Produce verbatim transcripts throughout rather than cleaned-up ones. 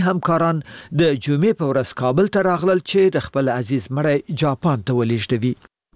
همکاران د جمعې په ورځ کابل ته راغلل چې د خپل عزیز مړی جاپان ته ولېږدوي.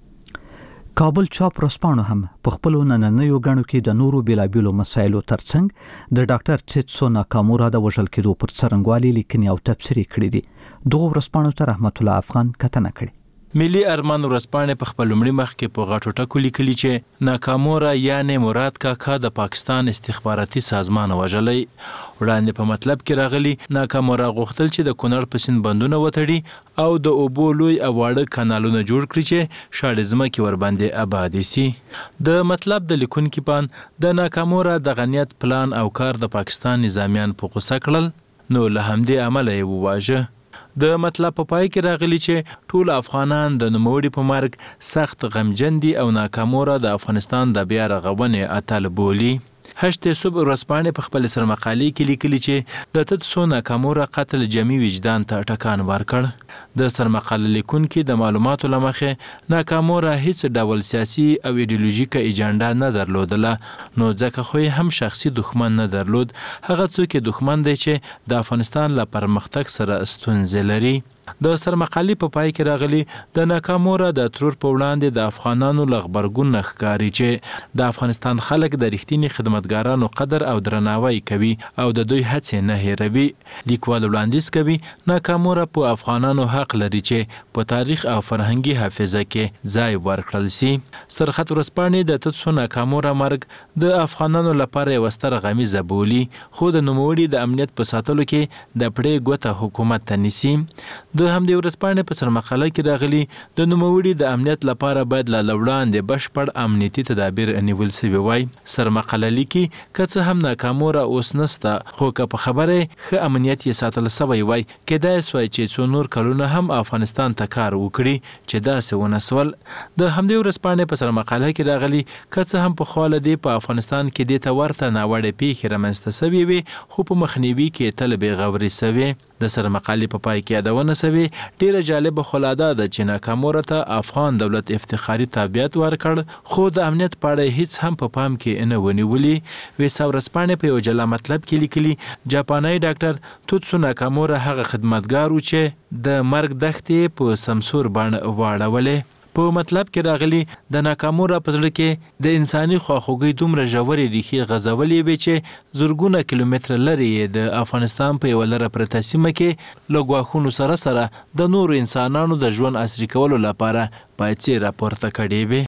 کابل چاپ ورځپاڼو هم په خپلو نننیو ګڼو کې د نورو بېلابېلو مسایلو ترڅنګ د ډاکټر تیتسو ناکامورا د وژل کېدو پر څرنګوالي لیکنې او تبصرې کړي دي. دغو ورځپاڼو ته رحمت الله افغان کتنه کړې. ملي ارمان ورځپاڼې په خپل لومړي مخ کې په غټو ټکو لیکلي چې ناکامورا یعنې مراد کاکا د پاکستان استخباراتي سازمان وژلی. وړاندې په مطلب کې راغلي ناکامورا غوښتل چې د کونړ په سیند بندونه وتړي او د اوبو لوی او واړه کانالونه جوړ کړي چې شاړې ځمکې ورباندې آبادې سي. د مطلب د لیکونکي پان د ناکامورا د غنیت پلان او کار د پاکستان نظامیان په غوسه کړل، نو له همدې امله یې وواژه. د مطلب په پای کې راغلی چې ټول افغانان د نوموړي په مرګ سخت غمجن دي او ناکامورا د افغانستان د بیا رغونې اتل بولي. هشت صبح ورځپاڼې په خپل سرمقالې کې لیکلي چې د تیتسو ناکامورا قتل جمعي وجدان ته ټکان ورکړ. د سرمقاله لیکونکي د معلوماتو له مخې ناکامورا هیڅ ډول سیاسي او ایډیولوژیکه ایجنډا نه درلودله، نو ځکه خو یې هم شخصي دښمن نه درلود. هغه څوک یې دښمن دی چې د افغانستان له پرمختګ سره ستونزې لري. د سرمقالې په پای کې راغلي د ناکامورا د ترور په وړاندې د افغانانو له غبرګون نه ښکاري چې د افغانستان خلک د رښتیني خدمتګارانو قدر او درناوی کوي او د دوی هڅې نه هیروي. لیکوال وړاندیز کوي ناکامورا په افغانانو حق لري چې په تاریخ او فرهنګي حافظه کې ځای ورکړل سي. سرخط ورځپاڼې د تیتسو ناکامورا مرګ د افغانانو لپاره یوه ستره غمیزه بولي، خو د نوموړي د امنیت په ساتلو کې د پړې ګوته حکومت ته نیسي. د همدې ورځپاڼې په سرمقاله کې راغلي د نوموړي د امنیت لپاره باید له وړاندې بشپړ امنیتي تدابیر نیول سوي وای. سرمقاله لیکي که څه هم ناکامورا اوس نسته، خو که په خبره ښه امنیت یې ساتل سوی وای، کیدای سوای چې څو نور کلونه هم افغانستان ته کار وکړي، چې داسې ونه سول. د همدې ورځپاڼې په سرمقاله کې راغلي که څه هم پخوا له دې په افغانستان کې دې ته ورته ناوړه پیښې رامنځته سوي وي، خو په مخنیوي کې تل بېغوري سوي. د سرمقالې په پای کې یادونه سوې ډیره جالبه خو لا دا ده چې ناکامورا ته افغان دولت افتخاري تابعیت ورکړ، خو د امنیت په اړه هیڅ هم په پام کې نه ونیولي. ویسا ورځپاڼې په یو جلا مطلب کې لیکلي جاپاني ډاکټر تیتسو ناکامورا هغه خدمتګار و چې د مرګ دښتې په سمسور بڼه واړولې. په مطلب کې راغلي د ناکامورا په زړه کې د انساني خواخوږۍ دومره ژورې ریښې غځولې وې چې زرګونه کیلومتره لرې یې د افغانستان په یوه لره پرته سیمه کې له ګواښونو سره سره د نورو انسانانو د ژوند عصري کولو لپاره پایڅې راپورته کړې وې.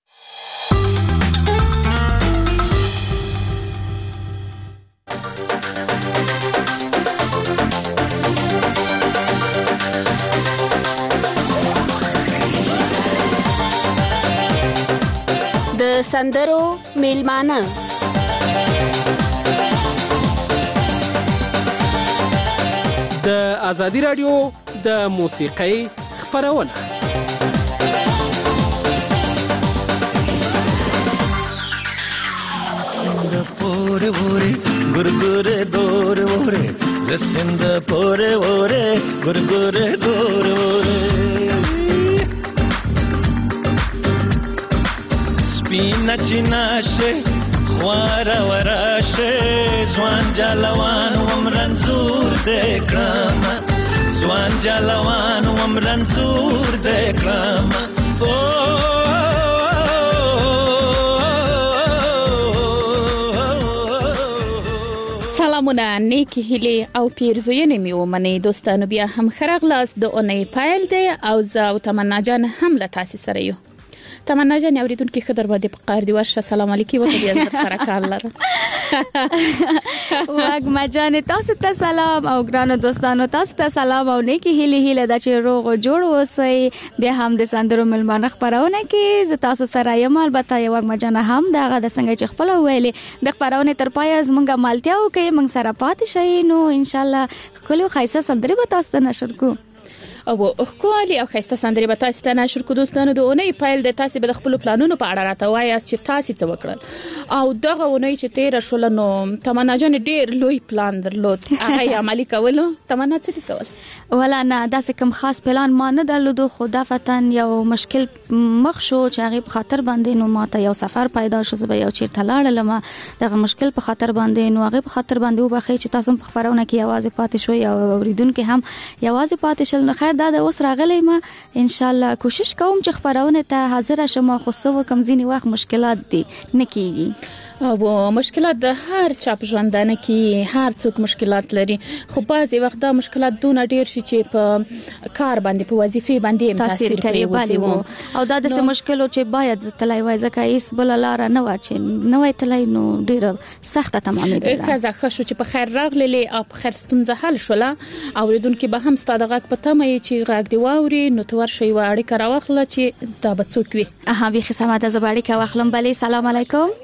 سندرو میلمانه د ازادي رادیو د موسیقۍ خپرونه. پوره وره ګورګوره دور وره لسند پوره وره ګورګوره دور وره سپینا چیناشه خوارا وراشه زوان جالوان ومرنزور دکرام زوان جالوان ومرنزور دکرام. سلامونه، نیکی هیلې او پیرزوینې مې ومنئ دوستانو. بیا هم ښه راغلاست. د اونۍ پیل دی او زه او تمنا جان هم له تاسې سره یو. تمنا جان اوریدونکو ښه در باندې په قار دی ورشه. سلام علیکم وته بیا در سره کار لرم. واګما جان تاسو ته سلام او ګرانو دوستانو تاسو ته سلام او نیکی هیله هیله د چې روغ او جوړ اوسئ. بیا هم د سندرو ملمانه خبرونه کې ز تاسو سره یم. البته یو واګما جان هم دغه د څنګه چې خپل ویلې د خبرونه تر پای از مونږه مالتیا وکي مونږ سره پاتې شئ. نو ان شاء الله کله خایسه سندري به تاسو ته نشر کو. او خولي او خسته سندري به تاسو ته نشر کو دوستانو د اونۍ پایل د تاسو به د خپل پلانونو په اړه راته وایاست چې تاسو څه وکړل او دغه اونۍ چې تیر شول نو تمنا جان ډیر لوی پلان درلود هغه عملي کولو تمنا څه کول ولا نه داسې کوم خاص پلان ما نه درلودو خو دا فتن یو مشکل مخ شو چې هغه په خاطر باندې نو ماته یو سفر پیدا شو زه یو چیرته لاړم دغه مشکل په خاطر باندې نو هغه په خاطر باندې وبخې چې تاسو په خبرونه کې आवाज پاتې شوي او اوریدونکو هم आवाज پاتې شل نو خیر دا د اوس راغلی ما ان شاء الله کوشش کوم چې خبرونه ته حاضر شم خو سو کم ځینی وخت مشکلات دي نکېږي او مشکلات د هر چا په ژوندانه کې هر څوک مشکلات لري خو بعضی وخت دا مشکلات دونه ډیر شي چې په کار باندې په وظیفه باندې تاثیر کوي او دا د مشکلو چې باید تلای وای ځکه هیڅ بل لار نه و چې نو تلای نو ډیر سخته تمامه ده خزه خشو چې په خیر راغلی او په خیر ستونزه حل شوله اوریدونکو به هم ستاده غږ په تمه چې غږ دی واوري نو تور شي واړی کراوخله چې دا به څوک وي اها به خصامت از باړی کا واخلم بلی سلام علیکم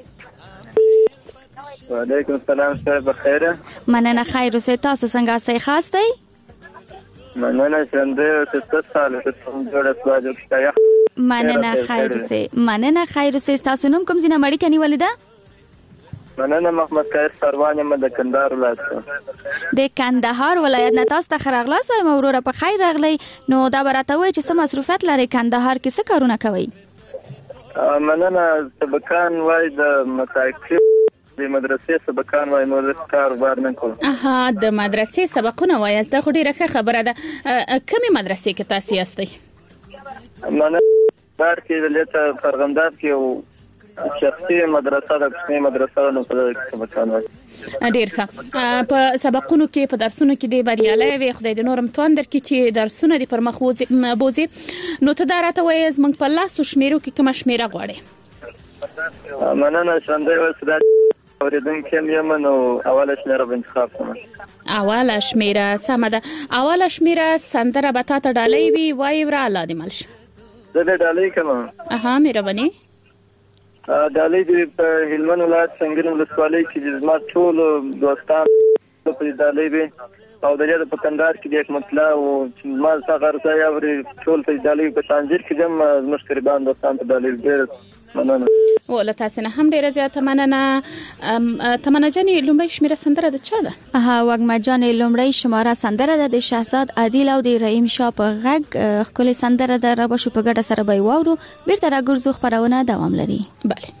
وعلیکم السلام سره بخیره مننه خیر اوسه تاسو څنګه استئ خاص دی مننه څنګه ست سال ته جوړه سواجو کښه مننه خیر اوسه مننه خیر اوسه تاسو نوم کوم زینه مړی کني ولیدا مننه محمد خیر سروان یم د کندهار ولایت د کندهار ولایت نه تاسو ته خراغلاس او مورور په خیر راغلی نو دا براته وای چې سم مصروفیت لري کندهار کې څه کارونه کوي مننه سبکان وای د متاکب د مدرسې سبقان وای نو د کاروبار نه کوم اها د مدرسې سبقونه وایست دا خو ډیره ښه خبره ده کومې مدرسې کې تاسو یاستئ مننه بار کې د لته فرغنداب کې شخصي مدرسه د کومې مدرسه نو په سبقان وای ډیر ښه په سبقونو کې په درسونو کې د بریالي وي خدای د نورم توندر کې چې درسونه د پرمخ بوزي نو ته دا راته وایې زمنګ په لاسو شمیرو کې کوم شمیره غواړي مننه څنګه وسره اوریدونکو یم نو اوله شمیره به انتخاب کوم اوله شمیره سمه ده اوله شمیره سندره به تا ته ډالۍ وي وای ورا الله دې ملش زه دې ډالۍ کوم اها مهرباني ډالۍ دې په هلمند ولایت څنګه ولسوالۍ کې زما ټول دوستان په ډالۍ وي او د دې په کندهار کې د مطلع او ما څنګه راځي او ټول په ډالۍ په تنظیر کې جمع مشکربان دوستان په ډالۍ ډېر مننه ولا تاسو نه هم ډیره زیاته مننه تمنا جاني لومړی شمیره سندره د چا ده اها وګما جاني لومړی شماره سندره د شهزاد عادل او د رحیم شاه په غږ خپل سندره د رب شو په ګډه سره به وورو بیرته راګرځو خبرونه دوام لري bale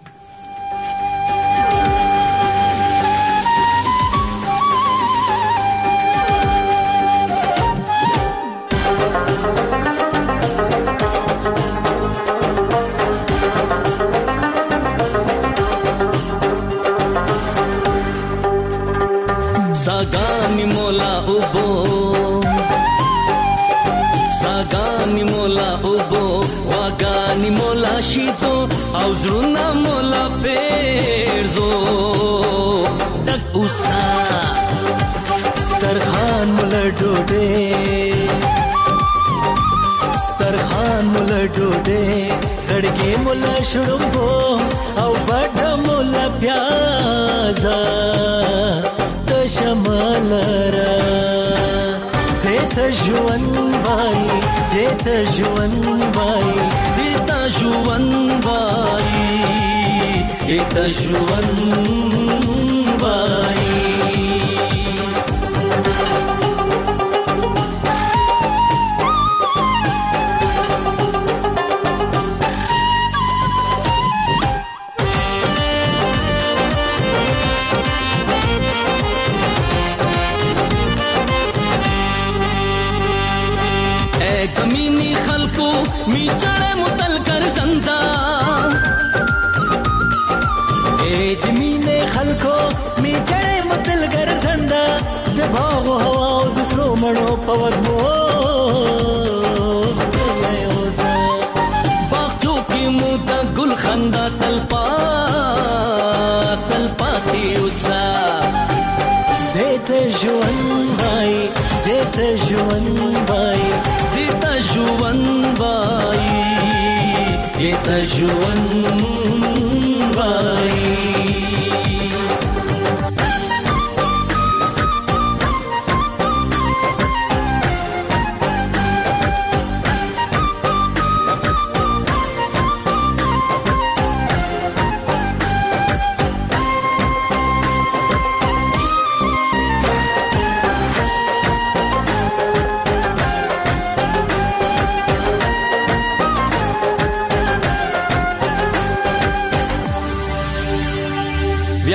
Sagani mola ubo Sagani mola ubo Wagani mola shito Auzruna mola perzo Dak usa Starkhan mola dode Starkhan mola dode Gadge mola shurumbo Au bada mola pyaza شمالرا دیتا جوان بای دیتا جوان بای دیتا جوان بای دیتا جوان بای کمینی خلقو می چڑے متل کر زندہ اے دمینے خلقو می چڑے متل کر زندہ دباغ و ہوا و دوسرو مڑو پور مو باغچو کی موتا گل خندہ تلپا تلپاتی اسا دیتے جوان بھائی دیتے جوان بھائی دیتا جوان بھائی دیتا جوان بھائی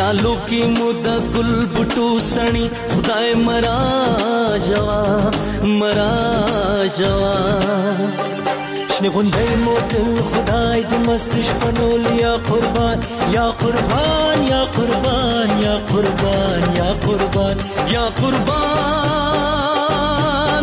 سالو کی مودا گل بټو سنی خدای مرا جوا مرا جوا شنه غونډې موتل خدای د مستش فنول یا قربان یا قربان یا قربان یا قربان یا قربان یا قربان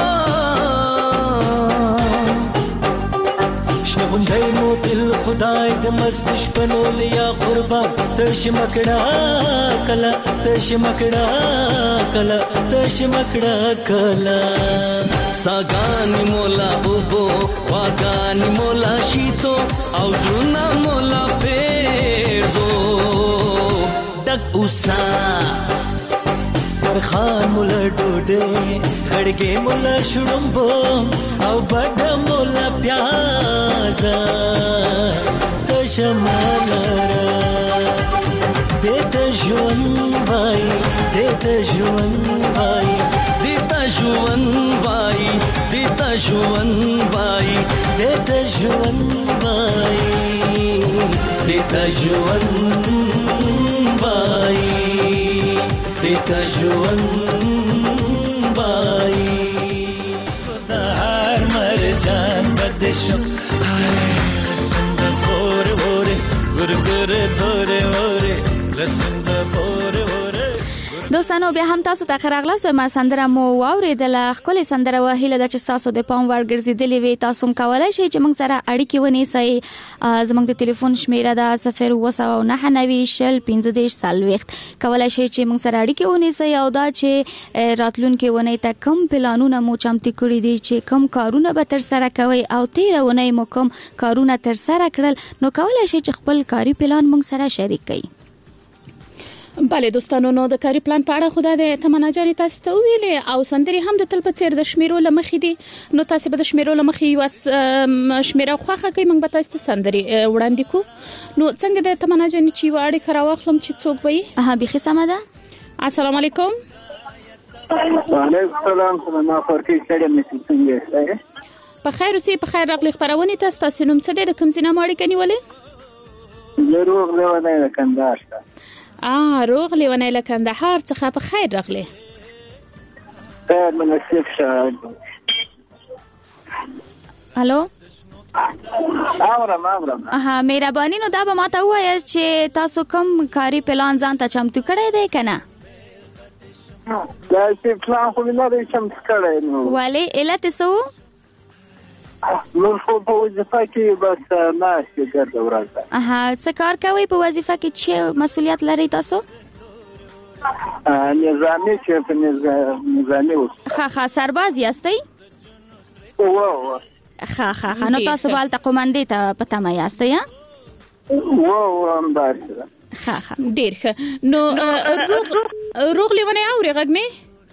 شنه غونډې موتل خدای د مستش فنول یا قربان تش مکڑا کلا تش مکڑا کلا تش مکڑا کلا ساگانی مولا اوبو واگانی مولا شیتو او زرونا مولا پیرزو ڈک اوسا پرخان مولا ڈوڈے خڑگے مولا شڑمبو او بڑا مولا پیازا تشمالارا دیتا جوان بائی دیتا جوان بائی دیتا جوان بائی دیتا جوان بائی دیتا جوان بائی دیتا جوان بائی دیتا جوان بائی دهار مرجان بدشم لسن دا بوره بوره گر گر بوره بوره لسن دا بوره بوره دوستانو بیا هم تاسو ته خراغلاس ما سندره مو واوریدله خپل سندره وهیله د چې تاسو د پام ور ګرځیدلې وي تاسو کولای شئ چې موږ سره اړیکې ونیسئ زموږ د ټلیفون شمیره ده صفر اوه سوه نهه نوي شل پنځه دېرش څلوېښت کولای شئ چې موږ سره اړیکې ونیسئ او دا چې راتلونکي ونې ته کم پلانونه مو چمتو کړي دي چې کم کارونه به تر سره کوي او تیر ونې مو کم کارونه تر سره کړل نو کولای شئ چې خپل کاری پلان موږ سره شریک کړئ بله دوستانو نو د کاری پلان په اړه خدا د تمنا جانې تاسو ته ویلې او سندري هم د تل په څیر د شمیرو لمخې دي نو تاسو به د شمیرو لمخې یو شمیره خوخه کوي موږ به تاسو ته سندري وړاندې کو نو څنګه د تمنا جانې چې وړي کراوخلم چې څوک وي ها به سمه ده السلام علیکم وعلیکم السلام ما فرقي سړی مې څنګه په خیر اوسې په خیر راغلی خبرونه تاسو تاسو نوم څه دی د کوم ځای نه ماړی کني ولې ضرور له نه کندهار آه روغ لیوانه له کندهار څخه په خیر راغلی خیر مناسب شه الو اورم اورم اها مهرباني نو دا به ماته وایي چې تاسو کوم کاری پلان ځان ته چمتو کړی دی کنه دا چې پلان خو نه دی چمتو کړی نو ولی علت څه نو خو په وظیفه کې بس نه شي ګرځي ورځه اها څه کار کوي په وظیفه کې چې مسؤلیت لري تاسو نظامی چې په نظامی اوس ها ها سرباز یاستئ او ها ها ها نو تاسو بالته قومندې ته پته ما یاستئ ها او هم بارسه ها ها ډیر ښه نو روغ روغ لیونه اوري غږ می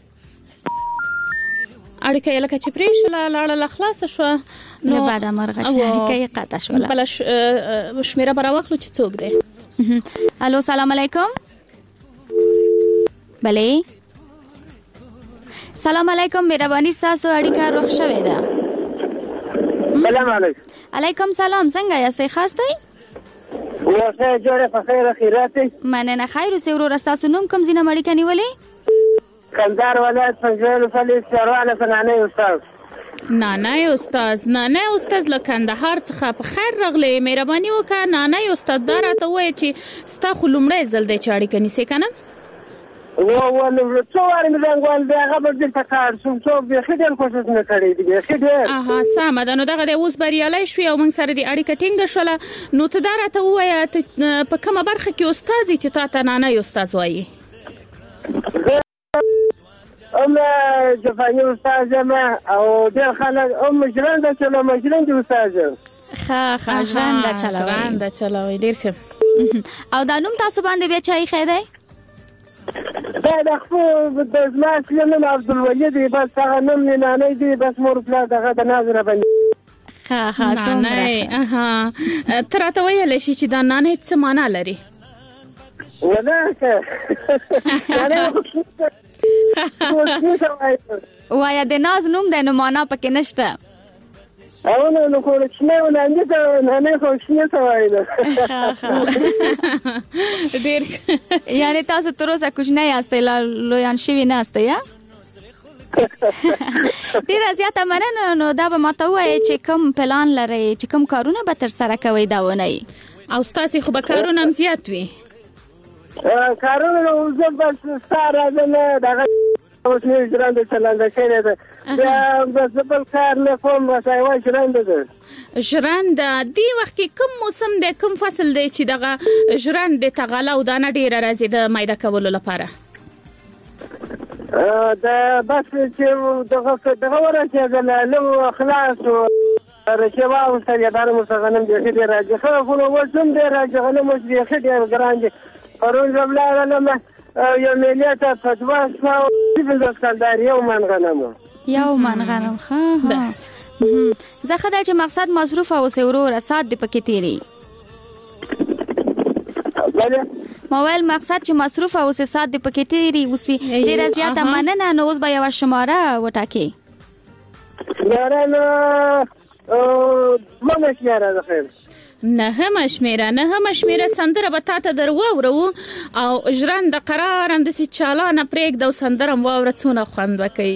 اړیکه یې لکه چې پریښله لاړه لا خلاص شو نو بعد مرغه چې اړیکه یې قطع شوله بل شمیره برا وخت چې څوک دی الو سلام علیکم بله سلام علیکم مهرباني تاسو اړیکه روښ شوې ده سلام علیکم علیکم سلام څنګه یاستئ خاص دی وسه جوړه په خیر خیرات مننه خیر اوسې ورور تاسو نوم کوم ځینه مړی کني ولې کندهار ولایت فضل فلیس چروانه فنانه استاد نانای استاد نانای استاد له کندهار څخه په خیر راغلی مهرباني وکړه نانای استاد دا راته وایي چې ستا خو لومړی ځل دی چې اړیکه نیسې که نه و و څو وارې مې زنګ دی هغه به دلته کار شوم څوک بیخي ډېر کوشش مې کړی دی بیخي ډېر اها سمه ده نو دغه دی اوس بریالی شوې او موږ سره دې اړیکه ټینګه شوله نو ته دا راته ووایه ته په کومه برخه کې استاد یې چې تا ته نانای استاد وایي ام جفاني استاد یم او ډېر خلک ام ژرنده چلوم ژرندې استاد یم ښه ښه ژرنده چلوئ ژرنده چلوئ ډېر ښه او دا نوم تاسو باندې بیا چا ایښی دی دا د خپل د زما اصلي نوم عبدالولي دی بس هغه نوم مې نانی دی بس مور پلار دغه د ناظره باندې ښه ښه نانی اها ته راته ویلی شي چې دا نانی څه معنا لري ونه وایا د ناز نوم دی نو معنا پکې نشته او نو نو کوچنی ولاندې ته نه نه خوشنه سوای ده ډیر یعنی تاسو تر اوسه کوچنی یاستئ لا لویان شوي نه یاستئ یا ډیر زیاته مننه. نو دا به ماته وایي چې کوم پلان لرئ چې کوم کارونه به تر سره کوئ دا ونی او ستاسو خو به کارونه هم زیات وي کارونه نو زه بس ساره نه دغه اوس نه ژرند چلند کړی ده دا بس بل کار نه کوم وسای وای ژرند ده ژرند دی وخت کې کوم موسم دی کوم فصل دی چې دغه ژرند د تغاله او دانه ډیره راځي د مایده کولو لپاره دا بس چې دغه دغه ورته د نو خلاص رشوا او سریادار مسغنم دې دې راځي خو نو وسم دې راځي غنم مش دې دې ګرانځي پرون جمله لما یو مليته فتوا ساو د سکندر یو من غنم یو من غنم ها ها زه خدای چې مقصد مصروف او سورو رسات د پکې تیری موبایل مقصد چې مصروف او سات د پکې تیری وسی ډیر زیاته مننه. نو اوس به یو شماره وټاکي یاره نو مې شماره ده خیر نه هم شمیره نه هم شمیره سندره به تاته در واورو او ژرند قرار هم د سي چالانه پرېګ د سندره واوره څونه خوند وکي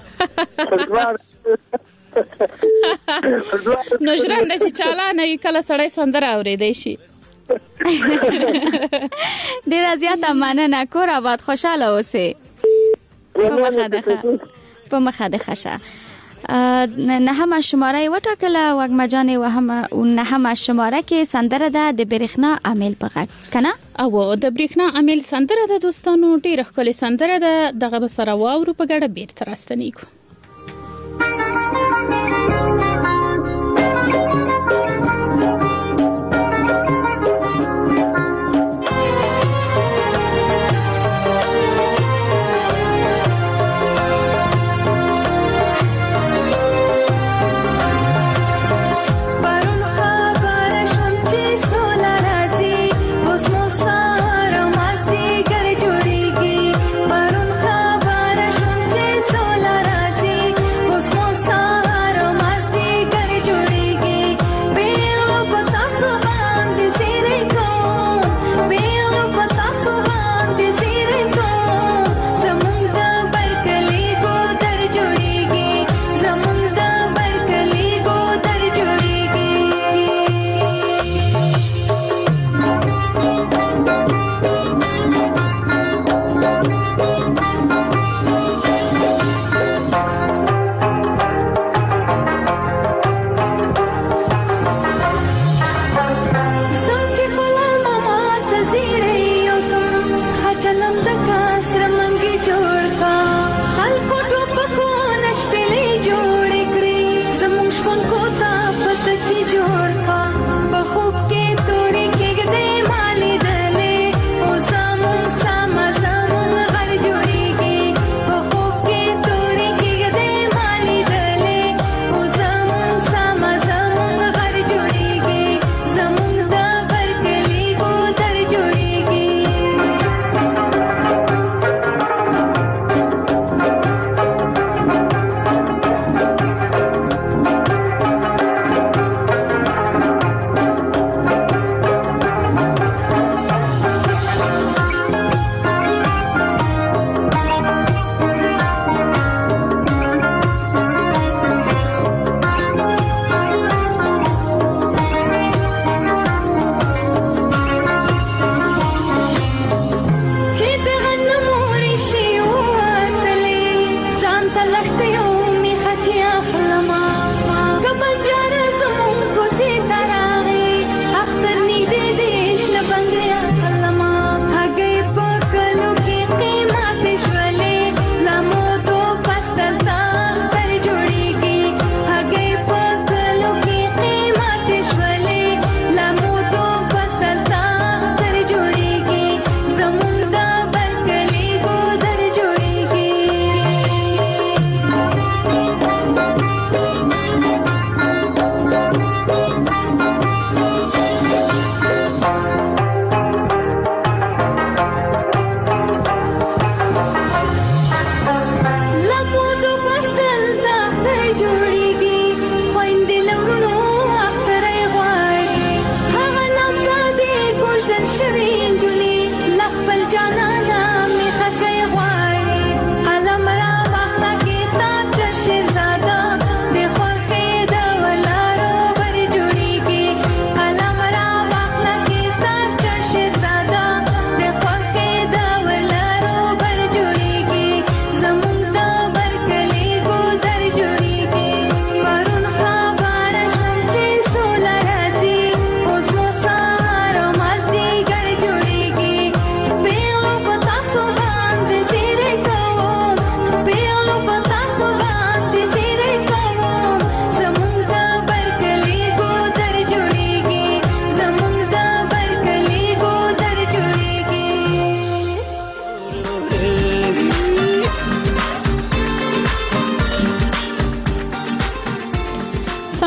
نو ژرند چې چالانه کله سړی سندره اورېدای شي. ډیر زیاته مننه. کور آباد خوشاله اوسئ. په مخه ده په مخه ده ښه نه هم شماره وټاکله وګما جانې و هم نه هم شماره کې سندره ده د برېښنا عامل په غږ کنه او د برېښنا عامل سندره ده دوستانو ډیره ښکلې سندره ده دغه به سره واورو په ګډه بیرته راستنیږو. Masti kar jodegi, barun khabar shunje sola razi.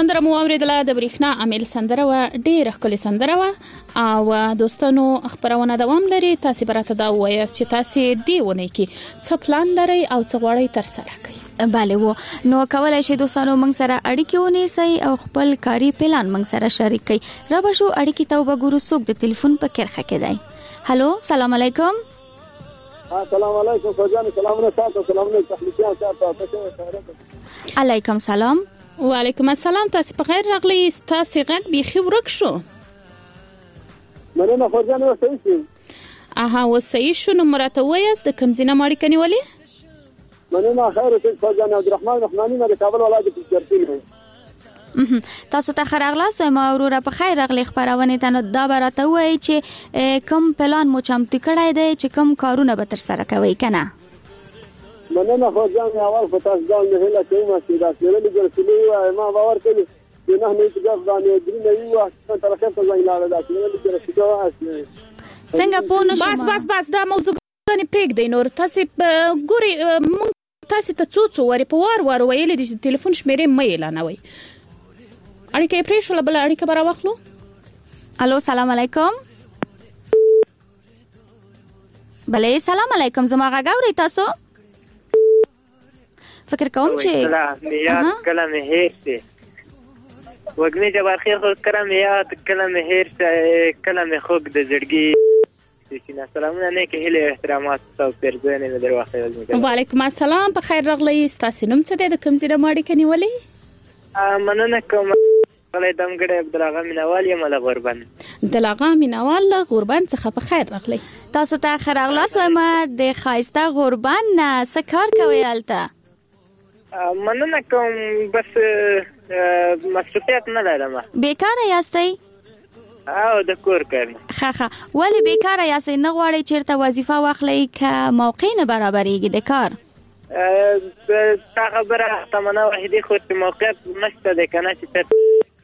سندره مو اوریدله د بریښنا عامل سندره و ډېر ښکلې سندره و او دوستانو خبرونه دوام لري. تاسو براته دا وایاست چې تاسو دی ونه کی څه پلان لري او څه غواړئ تر سره کړئ. bale وو نو کولای شي دوستانو موږ سره اړیکې ونیسئ او خپل کاری پلان موږ سره شریک کړئ. را به شو اړیکې ته وګورو څوک د ټلیفون په کرخه کې دی. هالو سلام علیکم. السلام علیکم فوجان سلامونه تاسو سلامونه تخلیقیان تاسو علیکم سلام. وعلیکم السلام. تاسو په خیر راغلی. تاسو غږ بيخي ورک شو. مننه فوجان وسې شي. اها وسې شو. نو مراته وایاست د کوم ځای ماړی کني ولي؟ مننه خیر اوسې فوجان عبدالرحمن رحماني نه د کابل ولایت کې چرته تاسو ته خراغلاس ما اورور په خیر راغلی خبرونه ته. نو دا براته وای چې کوم پلان مو چمتو کړای دی چې کوم کارونه به تر سره کوي کنه؟ مننه فوجان اول په تاسو ځان نه هله کوم چې دا سره ګرځولې ما باور کوي چې نه نه چې ځان یې درې نه یو تر اخر ته ځای لاله دا چې ګرځي څنګه په نو بس بس بس دا موضوع غني پریک دی. نور تاسو ګوري تاسو ته څو څو وری په وار وار ویل دي چې ټلیفون شمیرې مې اعلانوي. اړیکه پرې شو بل اړیکه برا واخلو. الو سلام علیکم. بله سلام علیکم. زما غاوري تاسو فکر کوم چې یاد کلمه هېڅ وګنی جبار خیر خو کرم یاد کلمه هېڅ کلمه خوګ د زړګي سینا سلامونه نه کې هله احترامات او پرځنه مې دروخه. وعلیکم السلام. په خیر راغلی. تاسو نوم څه دی؟ د کوم ځای ماړی کني ولي؟ مننه کوم ولې دمګړې عبدالغا مینوال یم له غوربند. عبدالغا مینوال له غوربند څخه په خیر راغلی. تاسو ته خراغلاس ما د خایسته غوربند نه څه کار کوي الته؟ مننه کوم بس مصروفیت نه لرم. بیکاره یاستئ؟ او د کور کار. ښه ښه. ولې بیکاره یاستئ؟ نه غواړئ چیرته وظیفه واخلئ که موقع نه برابرېږي د کار؟ تا خبره تمنا وحیدی خو چې موقعیت نشته دی کنه چې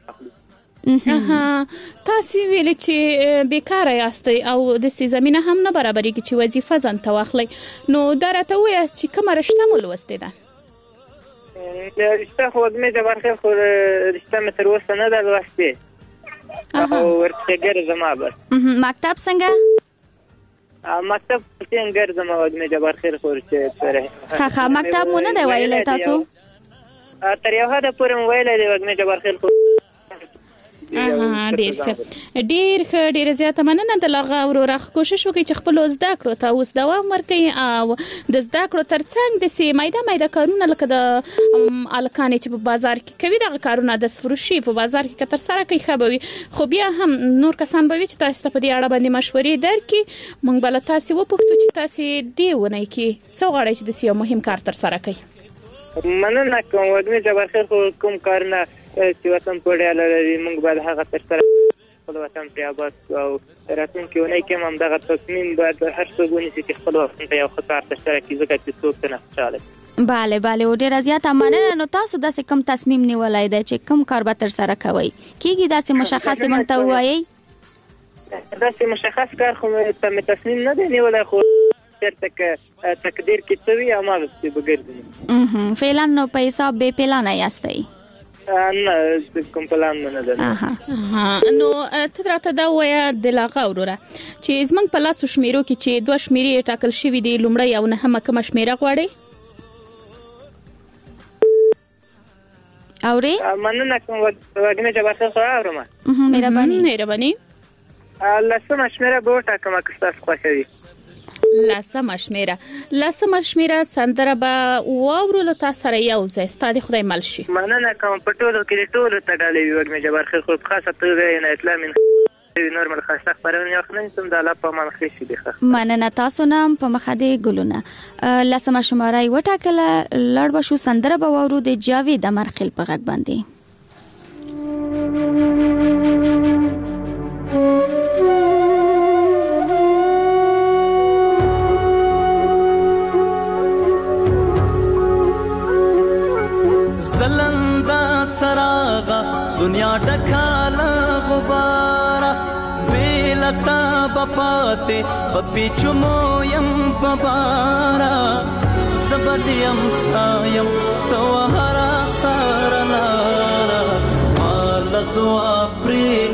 اها تاسو ویل چې بیکاره یاستئ او د سي زمينه هم نه برابرېږي چې وظیفه ځان ته واخلئ. نو دا راته وایاست چې کومه رشته مو لوستې ده؟ رشته خو مې د برخه خو رشته مې تر اوسه نه ده لوستې او ورته ګرځم بس. مکتب څنګه؟ مکتب څنګه ګرځم او مې د برخه خو ورته ښه ښه. مکتب مو نه دی ویلای تاسو؟ تر یو حد پورې ویلای دی مې د برخه خو اها ډیر ښه ډیر ښه ډیر زیاته مننه. د لغه وروره کوشش وکړي چې خپل زده کړو ته اوس دوام ورکړي او د زده کړو ترڅنګ د سی مایده مایده کارونه لکه د الکانې چې په بازار کې کوي دغه کارونه د فروشي په بازار کې تر سره کوي خبوي. خو بیا هم نور کسان به چې تاسو ته په دې اړه باندې مشورې درکې مونږ بل تاسو وپوښتو چې تاسو دی ونه کې څو غواړئ چې د سیو مهم کار تر سره کړئ. مننه کوم ودمه جبر کوم کارونه چې وطن پورې لري موږ باید هغه تر سره خپل وطن ته آباد او راتلونکي ونې کې هم دغه تصمیم باید هر څوک ونیسي چې خپل وطن ته یو ښه کار تر سره کړي ځکه چې څوک ته نه خوشاله. bale bale او ډیر زیات مننه. نو تاسو داسې کوم تصمیم نیولای دی چې کوم کار به تر سره کوئ؟ کیږي داسې مشخص مونږ ته وایي؟ داسې مشخص کار خو ته تصمیم نه دی نیولای خو چرته که تقدیر کې څه وي هماغه څه به ګرځي. فعلا نو په حساب بې پلانه یاستئ؟ نه کوم پلان نه ده. نو ته راته دا وایه د لاغه وروره چې زمونږ په لاسو شمیرو کې چې دوه شمیرې ټاکل شوي دي لومړی او نهمه کومه شمیره غواړئ؟ اوري؟ مننه کوم وګنه چې باسه خو اورم. مهرباني مهرباني. لسمه شمیره به وټاکم که ستاسو خوښه وي. لسمه شمیره لسمه شمیره سندره به واورو له تاسو سره یو ځای ستاسو خدای مل شي. مننه کوم په ټولو کې ټولو ته ډالې وي وګمه جبر خیر خو خاصه ته نه اطلاع من نورمال خاصه خبرونه یو خنن سم د لا په من خشي دي. مننه تاسو نام په مخدي ګلونه. لسمه شماره وټاکله لړ بشو سندره به واورو د جاوید امرخیل په غږ باندې. زلندا څراغ دنیا ډکاله غبارا بیلتا بپاته بپیچمو یم پبارا زبدیم سایم توهرا سارلارا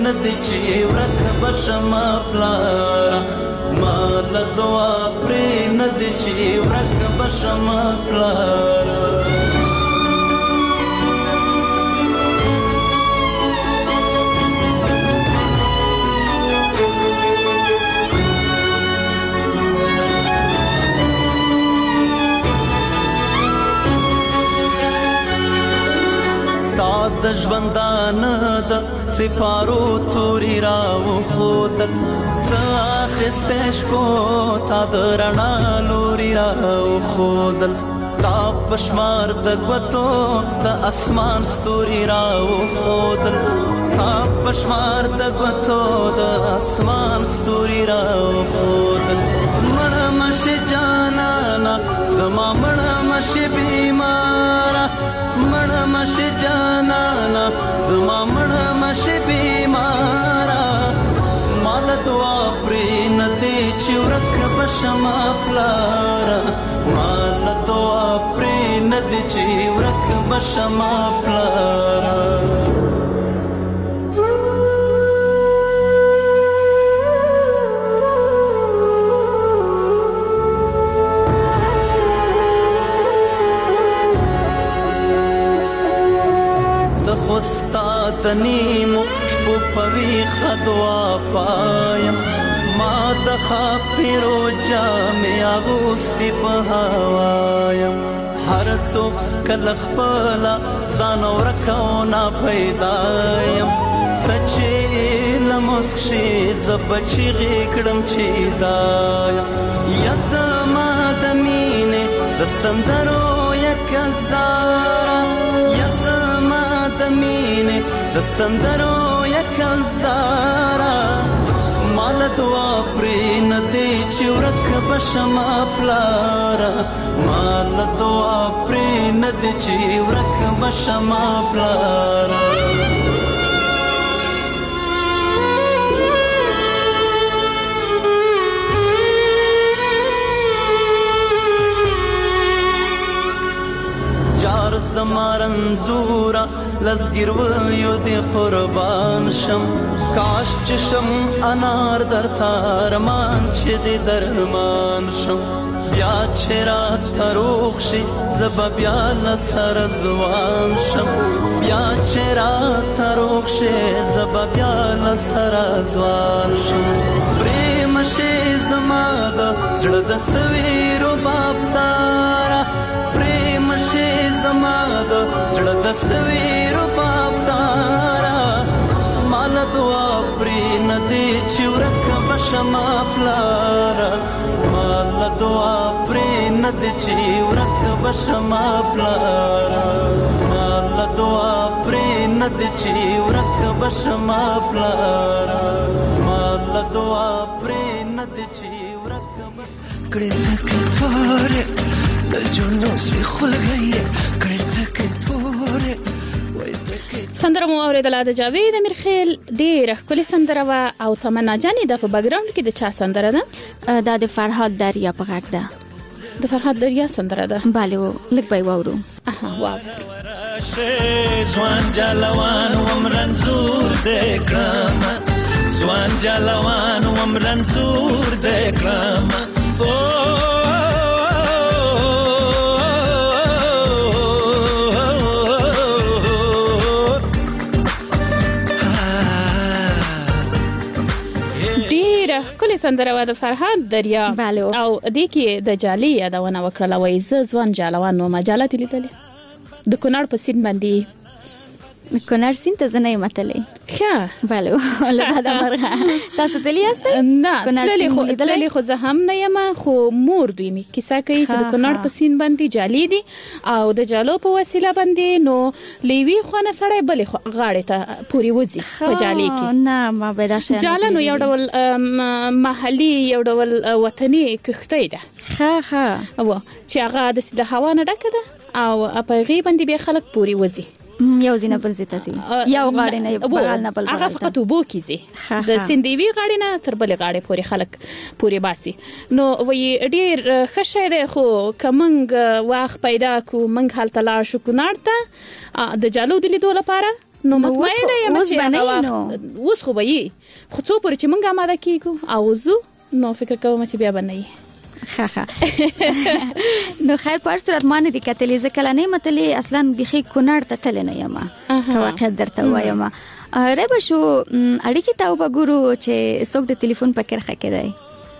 ندی چې ورک بشم پلارا مال دعا پرې ندی چې ورک بشم پلارا د ژوندان د سپارو توري راو خودل ساخسته شپو تا د رڼا لوري راو خودل تا پشمار د غوتو د اسمان ستوري راو خودل تا پشمار د غوتو د اسمان ستوري راو خودل مړ مش جانانا زما مړ مش بیمارا مړ مش جانانا زما مړ مش بیمارا مال دعا پرې ندی چې ورک بشم فلارا مال دعا پرې ندی چې ورک بشم فلارا خوستا تنیمو شپو پوی خدوا پایم ما د خاپیرو جامې اغوستي په هوایم هر څوک کله خپله ځان ورکو نه پیدایم ته چې له مسک شې زه به چیغې کړم چې دایم یا زما د مینې د سندرو یک هزاره یا زما د مینې د سندرو یک هزاره مال دعا پرې ندی چې ورک بشم پلارا مال دعا پرې ندی چې ورک بشم پلارا جار زمارنزورا لزګرویو دی قربان شم کاش چشم انار در تارمان چې دی درمان شم بیا چې را تروخ شي زبا بیا لسر زوان شم بیا چې را تروخ شي زبا بیا لسر زوان شم پریم شي زما د زړه د سویرو بافتارا پریم شي زما د زړه د سویرو بافتارا مال دعا پرې ندی چې ورک بشم پلارا مال دعا پرې ندی چې ورک بشم پلارا مال دعا پرې ندی چې ورک بشم پلارا مال دعا پرې ندی چې ورک بشم کړه تک تور د جنو سوي خلګي کړه تک تور سندره مو اوریدله د جاوید امیرخیل ډېره ښکلې سندره وه او تمنا جانې دا په بګراوند کې د چا سندره ده؟ دا د فرهاد دریا په غږ ده. د فرهاد دریا سندره ده؟ بله و لږ به یې واورو. اها واورو. ځوان جلوان وم رنځور د کړم ځوان جلوان وم رنځور د کړم سندره و د فرهاد دریا او د کې د جالي یادونه وکړه وای ز ځوان جالوان نو مجالات لیدلې د کونړ په سین باندې کونړ سین ته زنه متلې ښه بله ولې دا مرغه تاسو تللی یاست نه تللی خو تللی خو زه هم نه یم خو مور دوی می کیسه کوي چې د کونړ په سین باندې جالي دي او د جالو په وسیله باندې نو لیوي خونه سړی بلې غاړې ته پوری وځي په جالي کې نه ما به دا شي جاله نو یو ډول محلي یو ډول وطني کښتۍ ده ښه ښه او چې هغه د هوا نه ډکه ده او په غي باندې به خلک پوری وځي یو زینه بل زیته سي یو غاړې نه بغل نه بل هغه فقط وبو کیږي د سندېوي غاړې نه تر بل غاړې پورې خلک پورې باسي نو وی ډیر خشه ده خو کمنګ واخ پیدا کو منګ حالت لا شو کونړ ته د جالو د لیدو لپاره نو مطمئنه یم چې هغه اوس خو به یي خو څو پورې چې موږ آماده کیږو او زو نو فکر کوم چې بیا بنئ خخه نو خیر په صورت باندې د کتلې ځکه نه متلې اصلا بخي کونړ ته تل نه یم واقع درته وایم ربه شو اړیکې ته وګورو چې څوک د ټلیفون په کرخه کې دی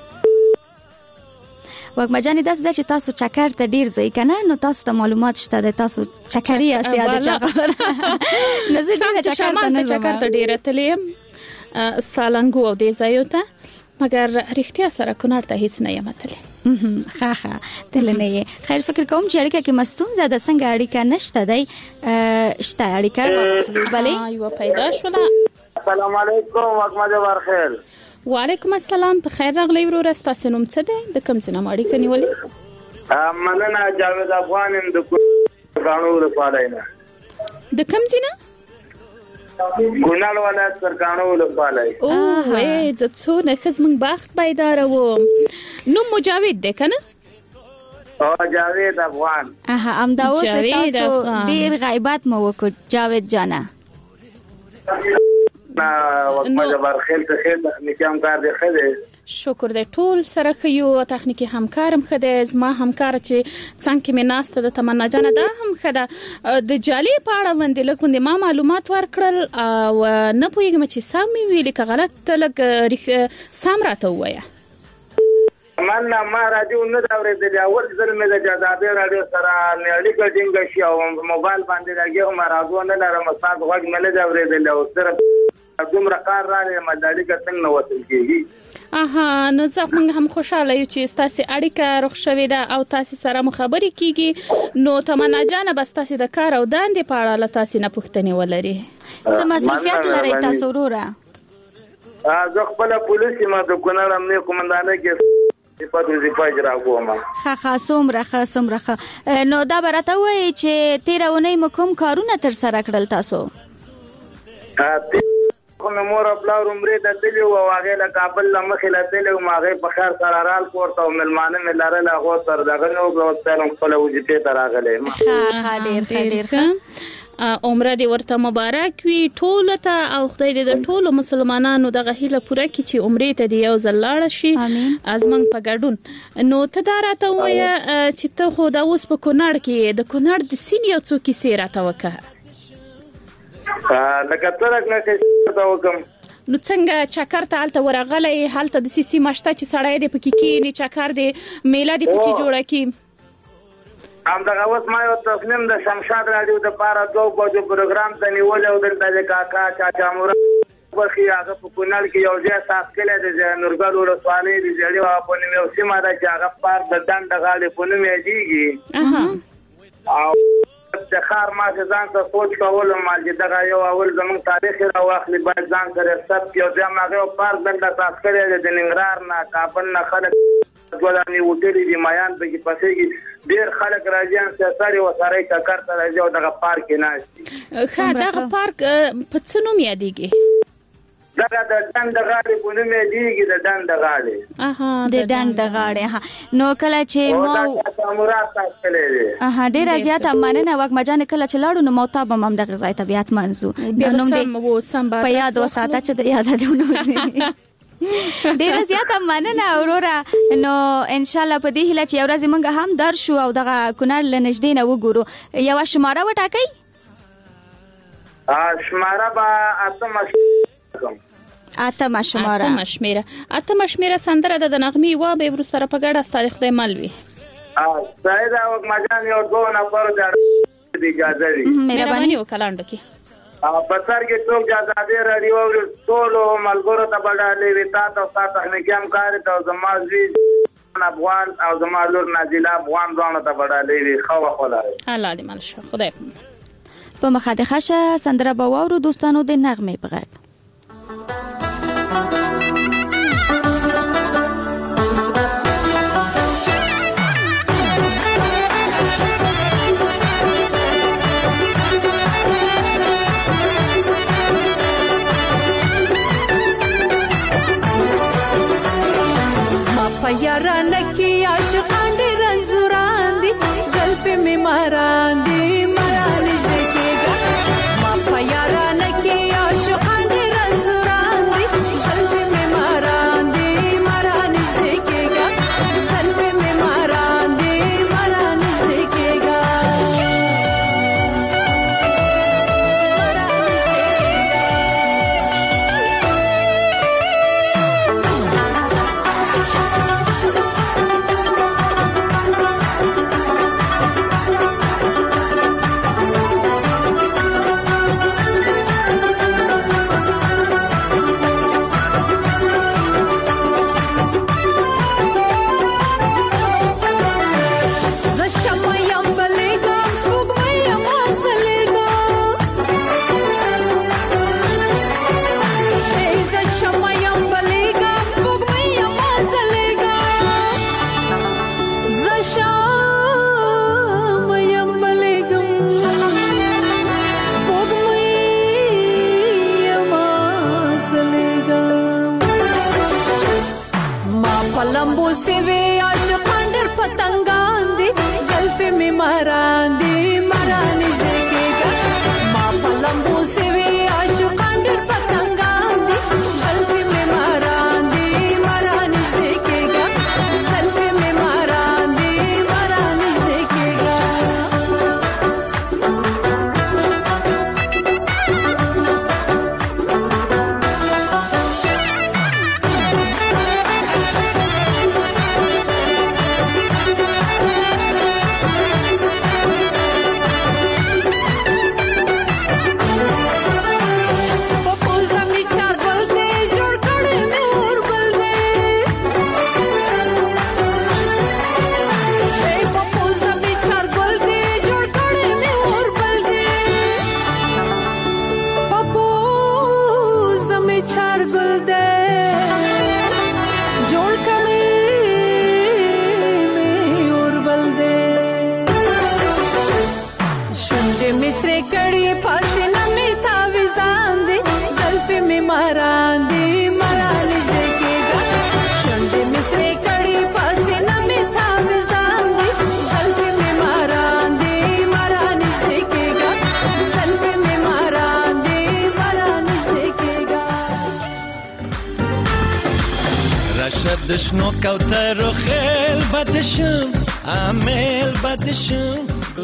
وګ مجاني داس د چې تاسو چکر ته ډیر ځای کنه نو تاسو ته معلومات شته د تاسو چکري اسیا د چکر نو زه ډیر چکر ته نه چکر ته ډیر تلیم سالنګو او د ځایو ته مګر رښتیا سره کونړ ته هیڅ نه یم تللی خاخه تل نه یې خیر فکر کوم چې اړیکه کې مستون زده څنګه اړیکه نشته دی شته اړیکه بلې ایوه پیدا شوله السلام علیکم وکما جبار خیر وعلیکم السلام په خیر راغلی ورور تاسو نوم څه دی د کوم ځای نه اړیکه نیولې مننه جاوید افغان د ګانو ولسوالۍ نه د کوم ځای نه ګونال ولایت سرکانو ولسوالۍ او وې د څو نه خزمن بخت پیدار و نو مجاوید ده کنه او جاوید افغان اها امدا اوس تاسو ډیر غیبت مو وکړ جاوید جانا نا وکما جبار خیر ته خیر تخنیکی همکار دی خیر شکر دې ټول سره خيو تخنیکی همکارم خده زما همکار چې څنګه مې ناسته د تمنا جان ده هم خده د جالي پاړه باندې لکه ما معلومات ورکړل او نه پوهیږم چې سم ویل که غلط لګ سم راته وایا من ما راډیو نه دا ورېدل اول ځل مې د جزابه راډیو سره نړۍ کټینګ شي او موبایل باندې راګیو ما راځو نه لرم تاسو غوږ مې نه دا ورېدل او سره دومره کار را لې ما د اړیکه څنګه وصل کیږي اها نو زه موږ هم خوشاله یو چې تاسو اړیکه رخ شوې ده او تاسو سره مخابري کیږي نو تمنا جان بس تاسو د کار او داندې په اړه ل تاسو نه پوښتنه ولري څه مسؤلیت لري تاسو وروره زه خپل پولیس ما د کونړ امنیه قومندانه کې په دې فاجرا کوم خا خاصوم راخه سم راخه نو دا برته وای چې تیرونه مکم کارونه تر سره کړل تاسو کوم مور خپل عمرې د دلی او هغه له کابل لمخې له دلی او هغه په خیر سره رال کوړته او ملمانه مې لاره لا غو تر دغه نو غوښتل خپل وجې ته راغله ها ها ډیر ډیر عمره دې ورته مبارک وي ټول ته او خدای دې د ټولو مسلمانانو دغه هیله پوره کړي چې عمرې ته دی یو ځل لاړ شي ازمن په ګډون نو ته دا راته وایه چې ته خو دا اوس په کونړ کې د کونړ د سین یو څو کیسې راته وکړه لکه ترک نه کې دا وکم نو څنګه چکر ته حالت ورغلې حالت د سیسی مشته چې سړی دې پکې کې نه چکر دې میله دې پکې جوړه کی ام دا اوس ما یو تصمیم د شمشاد راډیو د پاره دوه بجو پروګرام ته نیول او دلته د کاکا چاچا مور ورخي هغه په کونړ کې یو ځای ساس کړل د نورګل ولسوالۍ د جړی وا په نیمه سیمه دا چې هغه پار د دند غاړې په نیمه دیږي او د خار ما ځان ته سوچ کول مال چې دا یو اول زمون تاریخ را واخلي باید ځان سره سب یو ځای ما یو پار دند ساس کړل د ننګرهار نه کابل نه خلک ګولانی وټری دی مایان په کې پسېږي ډیر خلک راځي چې سړی و سره چکر ته راځي او دغه پارک نه شي خا دغه پارک په څه نوم یادېږي دغه د دند غاړې په نوم یادېږي د دند غاړې اها د دند غاړې ها نو کله چې مو مراد تاسو لري اها ډیر زیات مننه وک مجان کله چې لاړو نو موتا به هم دغه ځای طبيعت منزو بیا نوم دې وو سم په یاد وساته چې د یاد دیونه ډیر زیات مننه اورورا نو ان شاء الله په دې هله چې ورځ موږ هم در شو او دغه کونړ لنجدې نه وګورو یو شماره وټاکئ ا شماره با اتم اتم شماره اتم شمیره اتم شمیره سندره د نغمي و به ور سره په ګډه ستاره خدای ملوي ا سید او مجان یو دوه نفر د اجازه دي مهرباني وکړاندو کی بسر کې څوک جزابه راډیو او ټول ملګرو ته بډالې وتا ته تاسو تخنیکی همکار ته زمازي افغان او زمالور نازله افغان ځان ته بډالې وي خو خلای الله دې مالشه خدای په مخه خشه سندره باور دوستانو د نغمه بغږ یاران کی عاشقان دی رنزوران دی زلف می ماران دی مرانش دیکھے گا ما پا یاران پاسې نه می تاویزان دي زلفې می ماران دي مرا نږدې کېږه شونډې می سرې کړي پاسې نه می تاویزان دي زلفې می ماران دي مرا نږدې کېږه زلفې می ماران دي مرا نږدې کېږه راشد د شنو کوترو خیل بدشم عامل بدشم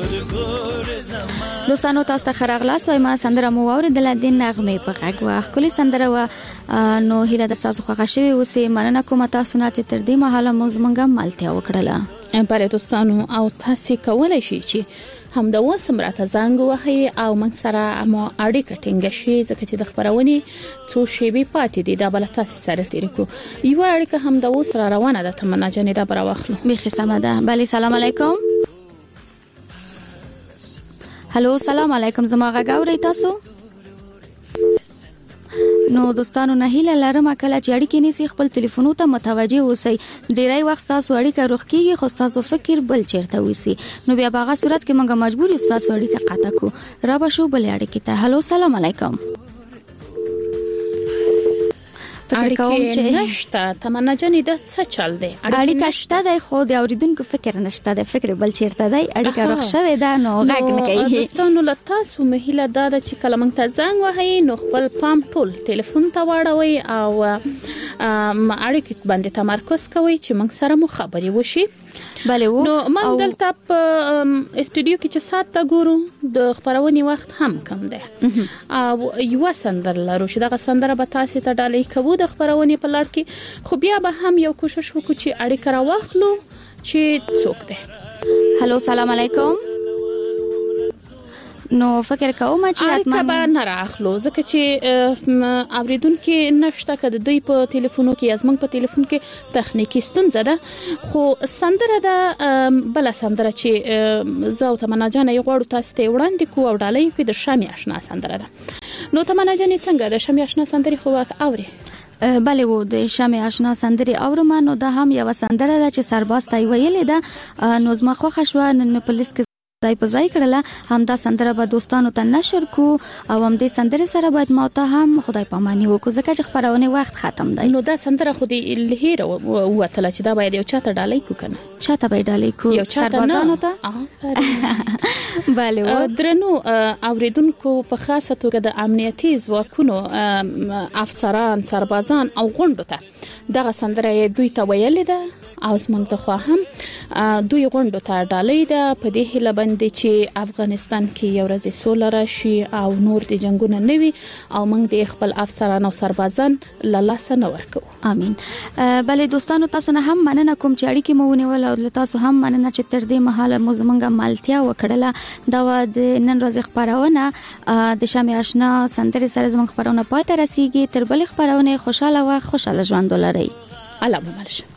دوستانو تاسو ته خراغلاست وای ما سندره مو اوریدل د نغمه په غږ واخ کلی سندره و نو هیله د تاسو خوښه شوی اوسې مننه کوم تاسو نه چې تر دې مهاله موږ منګه مالتیا وکړه بله دوستانو او تاسو کولای شئ چې هم د وسم راته زنګ وهي او من سره مو اړیکه ټینګه شي ځکه چې د خبرونې څو شیبې پاتې دي دا بل تاسو سره تیر کو یو اړیکه هم د وس را روانه ده تمنا جنې دا برا واخلو بخي سم ده بله سلام علیکم هلو سلام علیکم زما غږ اورئ تاسو نو دوستانو نه هیله لرم کله چې اړیکې نیسي خپل ټلیفونو ته متوجه اوسئ ډیری وخت تاسو اړیکه روخ کیږي خو تاسو فکر بل چیرته وسی نو بیا په هغه صورت کې موږ مجبور یو تاسو اړیکه قطع کو را به شو بل اړیکې ته هلو سلام علیکم فکر کوم چې نشته تمنا جنې د څه چل دی اړیکه شته دی خو د اوریدونکو فکر نشته دی فکر بل چیرته دی اړیکه روخ شوی دا نو غږ نه کوي دوستانو له تاسو مهیله دا د چې کله موږ ته زنګ وهي نو خپل پام ټول ټلیفون ته واړوي او اړیکې باندې تمرکز کوي چې موږ سره مو خبرې وشي بله و نو موږ دلته په استودیو کې چې سات تا ګورو د خبرونې وخت هم کم دی او یو سندر لرو چې دغه سندره به تاسو ته ډالۍ کوو د خبرونې په لړ کې خو بیا به هم یو کوشش وکړو چې اړیکه راواخلو چې څوک دی هلو سلام علیکم نو فکر کوم چې اړیکه به نه راخلو ځکه چې اوریدونکو نشته کده دوی په ټلیفونو کې ازمن په ټلیفون کې تخنیکی ستونزه ده خو سندره ده بل سندره چې زو تمنا جان یو غوړ تاسو ته وړاندې کو او ډالۍ کې د شامي آشنا سندره ده نو تمنا جان څنګه د شامي آشنا سندري خو اوري بله و د شامي آشنا سندري اورم نو دا هم یو سندره ده چې سرباز تای ویلې ده نو زما خوښه شو نن په لیست کې ځای په ځای کړله هم دا سندره به دوستانو ته نشر کو او هم دې سندره سره باید ما ته هم خدای پاماني وکړو ځکه چې خبرونه وخت ختم دی نو دا سندره خو دې لهیره وته چې دا باید یو چاته ډالۍ کو کنه چاته به ډالۍ کو سربازانو ته بله درنو اوریدونکو په خاصه توګه د امنیتي ځواکونو افسران سربازان او غونډو ته دغه سندره دوی ته ویلې ده او زمونږ ته خو هم دوی غونډو ته ډالۍ ده په دې هیله باندې چې افغانستان کې یو ورځ سوله راشي او نور د جنگونه نه وي او موږ د خپل افسرانو او سربازان له لاسه نه ورکو امين بلې دوستانو تاسو نه هم مننه کوم چې اړیکې مو ونیول او تاسو هم مننه چې تر دې مهاله مو زمونږه مالتیا وکړله دا د نن ورځ خبرونه د شامي آشنا سندري سره زمونږ خبرونه پاتې رسیدي تر بل خبرونه خوشاله او خوشاله ژوند ولرئ الله مبارک